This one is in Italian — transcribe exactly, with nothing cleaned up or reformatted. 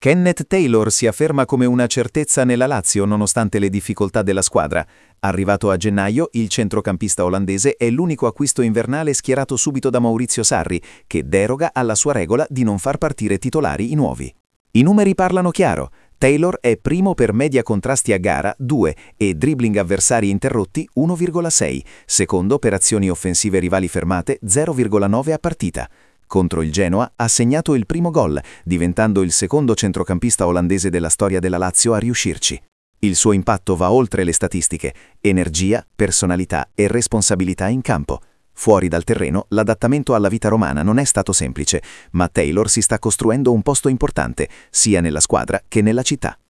Kenneth Taylor si afferma come una certezza nella Lazio nonostante le difficoltà della squadra. Arrivato a gennaio, il centrocampista olandese è l'unico acquisto invernale schierato subito da Maurizio Sarri, che deroga alla sua regola di non far partire titolari i nuovi. I numeri parlano chiaro. Taylor è primo per media contrasti a gara due e dribbling avversari interrotti uno virgola sei, secondo per azioni offensive rivali fermate zero virgola nove a partita. Contro il Genoa ha segnato il primo gol, diventando il secondo centrocampista olandese della storia della Lazio a riuscirci. Il suo impatto va oltre le statistiche: energia, personalità e responsabilità in campo. Fuori dal terreno, l'adattamento alla vita romana non è stato semplice, ma Taylor si sta costruendo un posto importante, sia nella squadra che nella città.